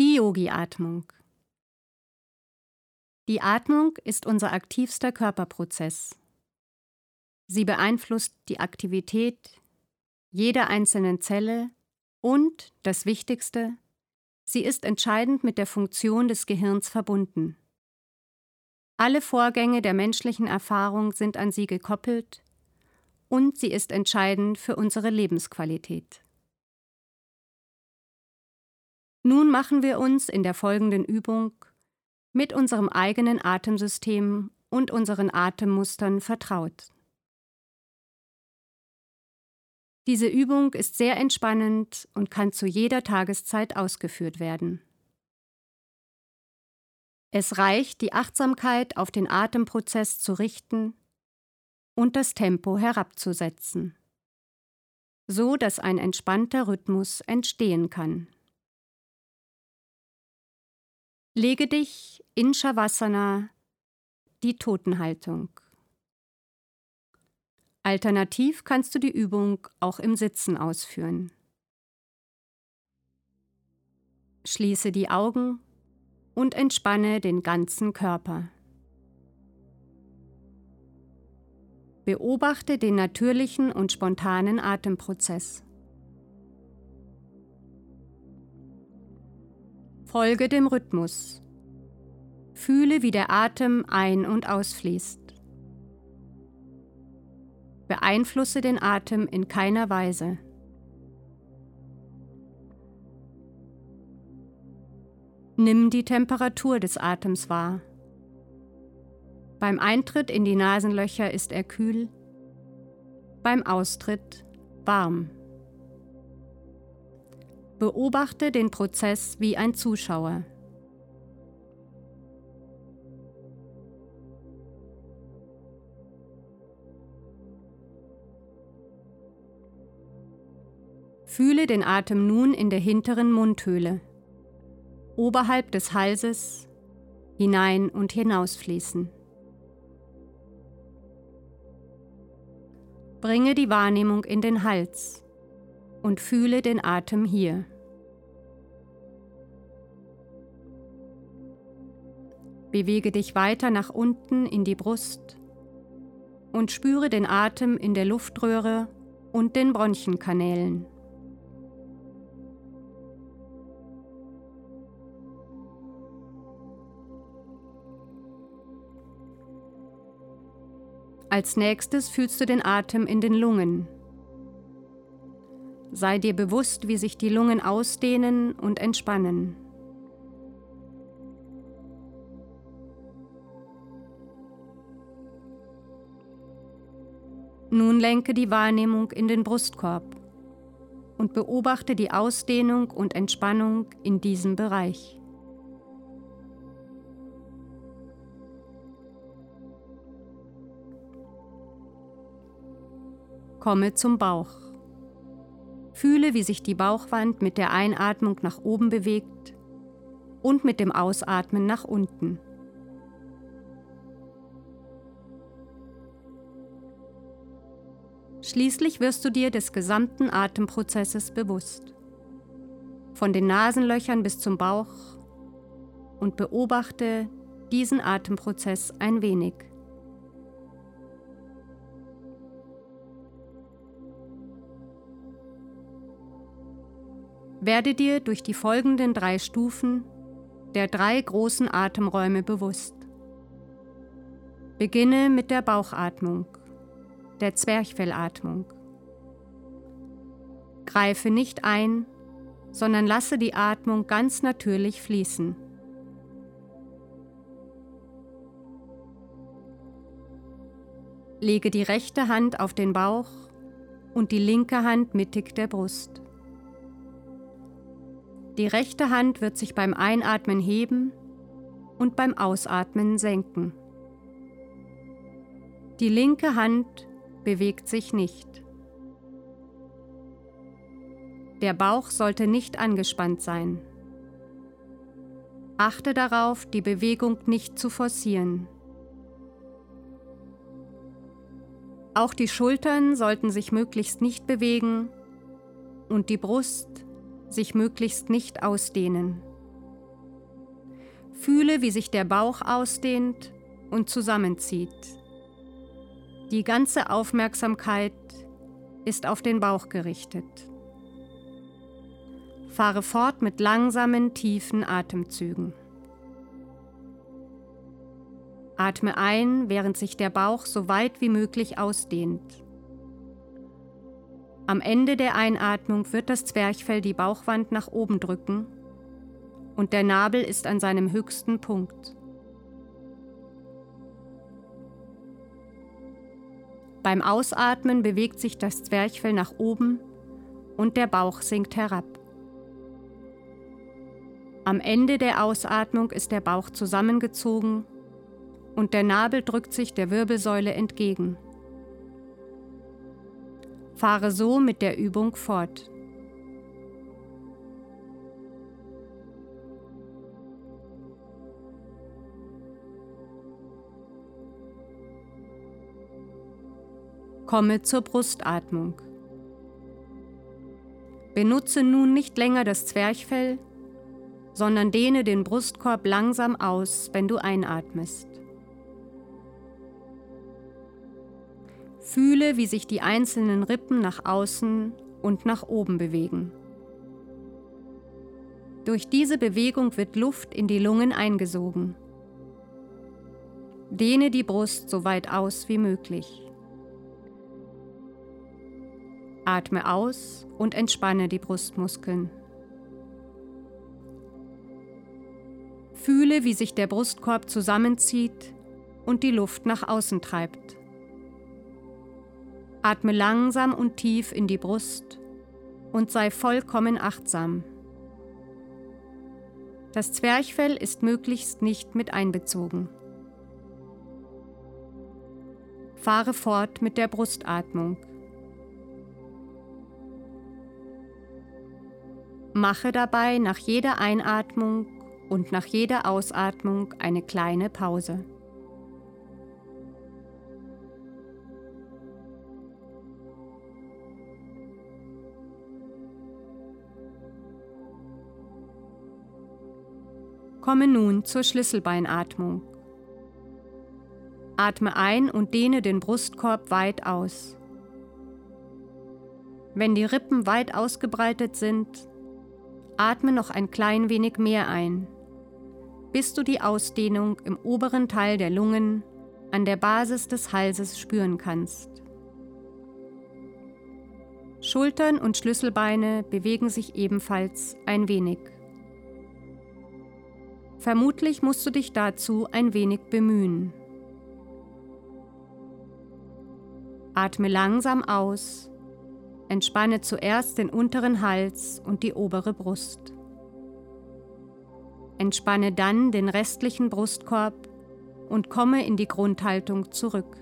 Die Yogi-Atmung. Die Atmung ist unser aktivster Körperprozess. Sie beeinflusst die Aktivität jeder einzelnen Zelle und, das Wichtigste, sie ist entscheidend mit der Funktion des Gehirns verbunden. Alle Vorgänge der menschlichen Erfahrung sind an sie gekoppelt und sie ist entscheidend für unsere Lebensqualität. Nun machen wir uns in der folgenden Übung mit unserem eigenen Atemsystem und unseren Atemmustern vertraut. Diese Übung ist sehr entspannend und kann zu jeder Tageszeit ausgeführt werden. Es reicht, die Achtsamkeit auf den Atemprozess zu richten und das Tempo herabzusetzen, so dass ein entspannter Rhythmus entstehen kann. Lege dich in Shavasana, die Totenhaltung. Alternativ kannst du die Übung auch im Sitzen ausführen. Schließe die Augen und entspanne den ganzen Körper. Beobachte den natürlichen und spontanen Atemprozess. Folge dem Rhythmus. Fühle, wie der Atem ein- und ausfließt. Beeinflusse den Atem in keiner Weise. Nimm die Temperatur des Atems wahr. Beim Eintritt in die Nasenlöcher ist er kühl, beim Austritt warm. Beobachte den Prozess wie ein Zuschauer. Fühle den Atem nun in der hinteren Mundhöhle, oberhalb des Halses, hinein und hinausfließen. Bringe die Wahrnehmung in den Hals und fühle den Atem hier. Bewege dich weiter nach unten in die Brust und spüre den Atem in der Luftröhre und den Bronchienkanälen. Als nächstes fühlst du den Atem in den Lungen. Sei dir bewusst, wie sich die Lungen ausdehnen und entspannen. Nun lenke die Wahrnehmung in den Brustkorb und beobachte die Ausdehnung und Entspannung in diesem Bereich. Komme zum Bauch. Fühle, wie sich die Bauchwand mit der Einatmung nach oben bewegt und mit dem Ausatmen nach unten. Schließlich wirst du dir des gesamten Atemprozesses bewusst. Von den Nasenlöchern bis zum Bauch und beobachte diesen Atemprozess ein wenig. Werde dir durch die folgenden 3 Stufen der 3 großen Atemräume bewusst. Beginne mit der Bauchatmung, der Zwerchfellatmung. Greife nicht ein, sondern lasse die Atmung ganz natürlich fließen. Lege die rechte Hand auf den Bauch und die linke Hand mittig der Brust. Die rechte Hand wird sich beim Einatmen heben und beim Ausatmen senken. Die linke Hand bewegt sich nicht. Der Bauch sollte nicht angespannt sein. Achte darauf, die Bewegung nicht zu forcieren. Auch die Schultern sollten sich möglichst nicht bewegen und die Brust sich möglichst nicht ausdehnen. Fühle, wie sich der Bauch ausdehnt und zusammenzieht. Die ganze Aufmerksamkeit ist auf den Bauch gerichtet. Fahre fort mit langsamen, tiefen Atemzügen. Atme ein, während sich der Bauch so weit wie möglich ausdehnt. Am Ende der Einatmung wird das Zwerchfell die Bauchwand nach oben drücken und der Nabel ist an seinem höchsten Punkt. Beim Ausatmen bewegt sich das Zwerchfell nach oben und der Bauch sinkt herab. Am Ende der Ausatmung ist der Bauch zusammengezogen und der Nabel drückt sich der Wirbelsäule entgegen. Fahre so mit der Übung fort. Komme zur Brustatmung. Benutze nun nicht länger das Zwerchfell, sondern dehne den Brustkorb langsam aus, wenn du einatmest. Fühle, wie sich die einzelnen Rippen nach außen und nach oben bewegen. Durch diese Bewegung wird Luft in die Lungen eingesogen. Dehne die Brust so weit aus wie möglich. Atme aus und entspanne die Brustmuskeln. Fühle, wie sich der Brustkorb zusammenzieht und die Luft nach außen treibt. Atme langsam und tief in die Brust und sei vollkommen achtsam. Das Zwerchfell ist möglichst nicht mit einbezogen. Fahre fort mit der Brustatmung. Mache dabei nach jeder Einatmung und nach jeder Ausatmung eine kleine Pause. Komme nun zur Schlüsselbeinatmung. Atme ein und dehne den Brustkorb weit aus. Wenn die Rippen weit ausgebreitet sind, atme noch ein klein wenig mehr ein, bis du die Ausdehnung im oberen Teil der Lungen an der Basis des Halses spüren kannst. Schultern und Schlüsselbeine bewegen sich ebenfalls ein wenig. Vermutlich musst du dich dazu ein wenig bemühen. Atme langsam aus. Entspanne zuerst den unteren Hals und die obere Brust. Entspanne dann den restlichen Brustkorb und komme in die Grundhaltung zurück.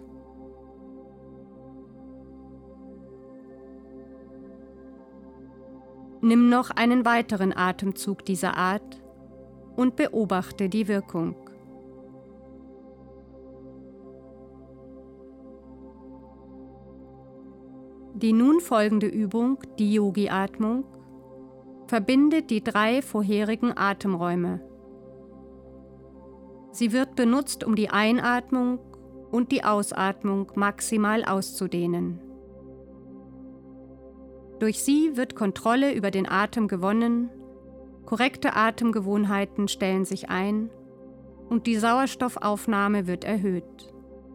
Nimm noch einen weiteren Atemzug dieser Art und beobachte die Wirkung. Die nun folgende Übung, die Yogi-Atmung, verbindet die 3 vorherigen Atemräume. Sie wird benutzt, um die Einatmung und die Ausatmung maximal auszudehnen. Durch sie wird Kontrolle über den Atem gewonnen, korrekte Atemgewohnheiten stellen sich ein und die Sauerstoffaufnahme wird erhöht.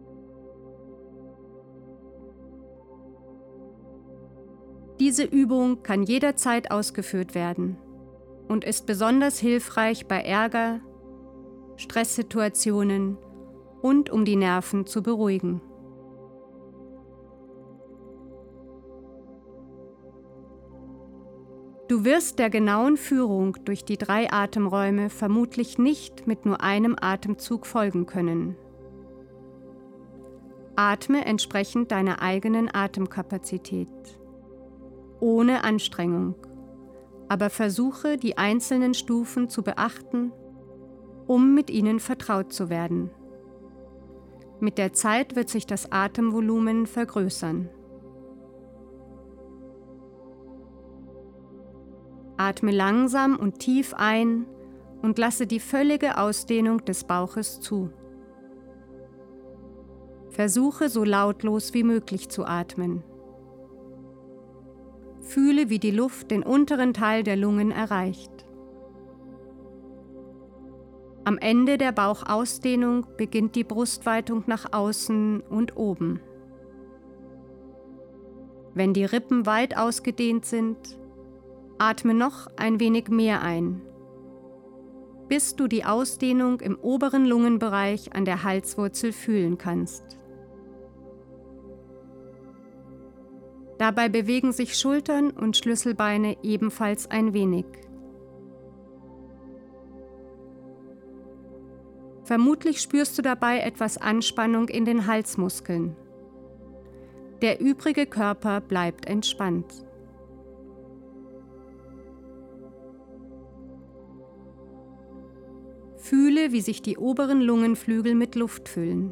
Diese Übung kann jederzeit ausgeführt werden und ist besonders hilfreich bei Ärger, Stresssituationen und um die Nerven zu beruhigen. Du wirst der genauen Führung durch die 3 Atemräume vermutlich nicht mit nur einem Atemzug folgen können. Atme entsprechend deiner eigenen Atemkapazität, ohne Anstrengung, aber versuche, die einzelnen Stufen zu beachten, um mit ihnen vertraut zu werden. Mit der Zeit wird sich das Atemvolumen vergrößern. Atme langsam und tief ein und lasse die völlige Ausdehnung des Bauches zu. Versuche so lautlos wie möglich zu atmen. Fühle, wie die Luft den unteren Teil der Lungen erreicht. Am Ende der Bauchausdehnung beginnt die Brustweitung nach außen und oben. Wenn die Rippen weit ausgedehnt sind, atme noch ein wenig mehr ein, bis du die Ausdehnung im oberen Lungenbereich an der Halswurzel fühlen kannst. Dabei bewegen sich Schultern und Schlüsselbeine ebenfalls ein wenig. Vermutlich spürst du dabei etwas Anspannung in den Halsmuskeln. Der übrige Körper bleibt entspannt. Fühle, wie sich die oberen Lungenflügel mit Luft füllen.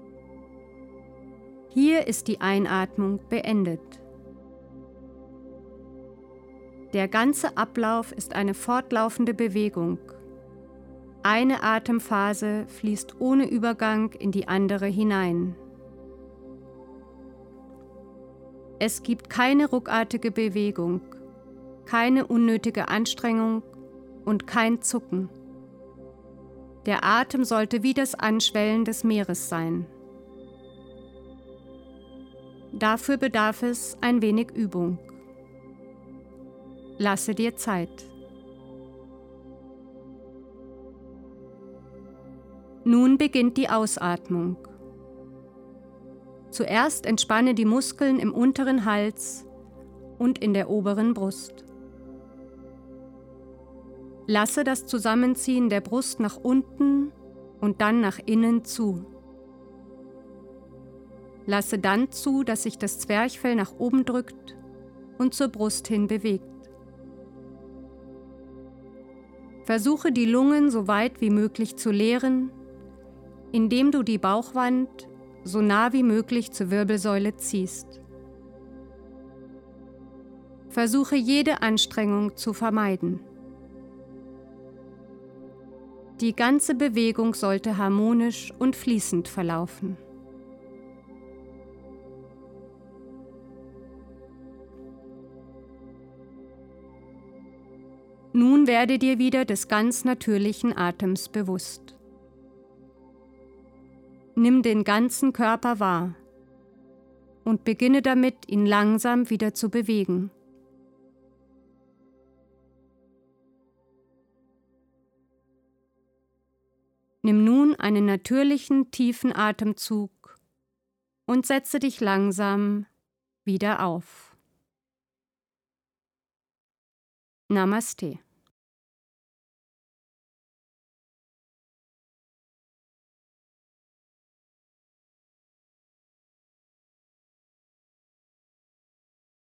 Hier ist die Einatmung beendet. Der ganze Ablauf ist eine fortlaufende Bewegung. Eine Atemphase fließt ohne Übergang in die andere hinein. Es gibt keine ruckartige Bewegung, keine unnötige Anstrengung und kein Zucken. Der Atem sollte wie das Anschwellen des Meeres sein. Dafür bedarf es ein wenig Übung. Lasse dir Zeit. Nun beginnt die Ausatmung. Zuerst entspanne die Muskeln im unteren Hals und in der oberen Brust. Lasse das Zusammenziehen der Brust nach unten und dann nach innen zu. Lasse dann zu, dass sich das Zwerchfell nach oben drückt und zur Brust hin bewegt. Versuche die Lungen so weit wie möglich zu leeren, indem du die Bauchwand so nah wie möglich zur Wirbelsäule ziehst. Versuche jede Anstrengung zu vermeiden. Die ganze Bewegung sollte harmonisch und fließend verlaufen. Nun werde dir wieder des ganz natürlichen Atems bewusst. Nimm den ganzen Körper wahr und beginne damit, ihn langsam wieder zu bewegen. Nimm nun einen natürlichen, tiefen Atemzug und setze dich langsam wieder auf. Namaste.